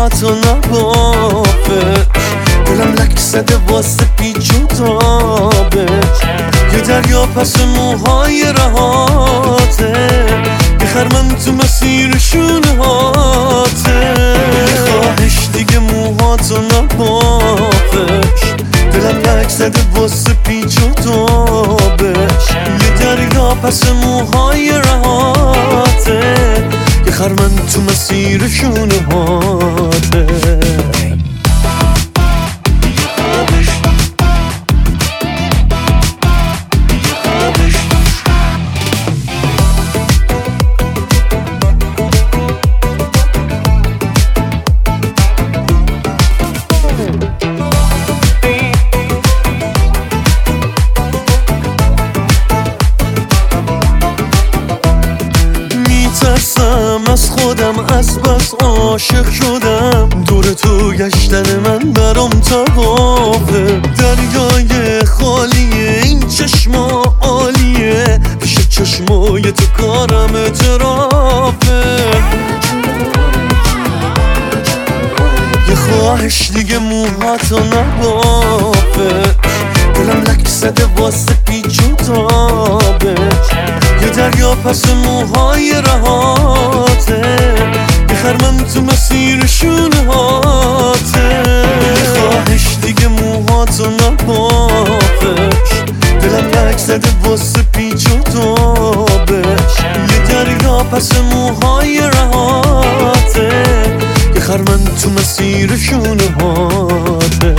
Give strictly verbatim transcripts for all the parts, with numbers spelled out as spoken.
موهاتو نبافش، دلم لک زده واسه پیچ و تابش. یه دریا پس موهای رهاته، یه خرمن تو مسیر شونه هاته. یه خواهش دیگه موهاتو نبافش، دلم لک زده واسه پیچ و تابش. یه دریا پس موهای رهاته، یه خرمن تو مسیر شونه هاته. میترسم از خودم، از بس عاشق شدم. دور تو گشتن من برام طوافه، دریای خالیه این چشما عالیه، پیش چشمای تو کارم اعترافه. یه خواهش دیگه موهاتو نبافش، دلم لک زده واسه پیچ و تابش. یه دریا پس موهای رهاته، یه خرمن تو مسیر شونه هاته. یه خواهش دیگه موهاتو نبافش، دلم لک زده واسه پیچ و تابش. یه دریا پس موهای رهاته، یه خرمن تو مسیر شونه هاته.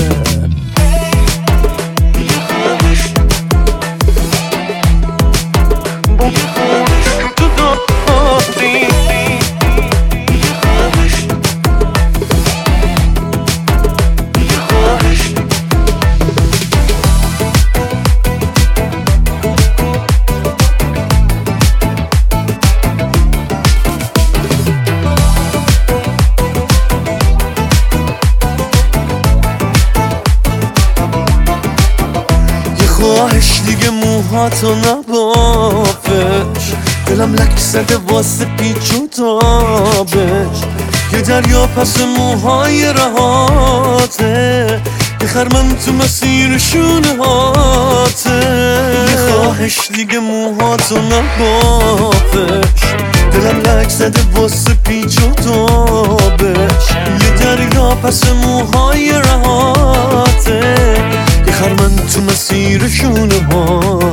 خواهش دیگه موهاتو نبافش، دلم لک زده واسه پیچ و تابش. یه دریا پس موهای رهاته، یه خرمن تو مسیر شونه هاته. یه خواهش دیگه موهاتو نبافش، دلم لک زده واسه پیچ و تابش. یه دریا پس موهای رهاته، یه خرمن تو مسیر شونه ها.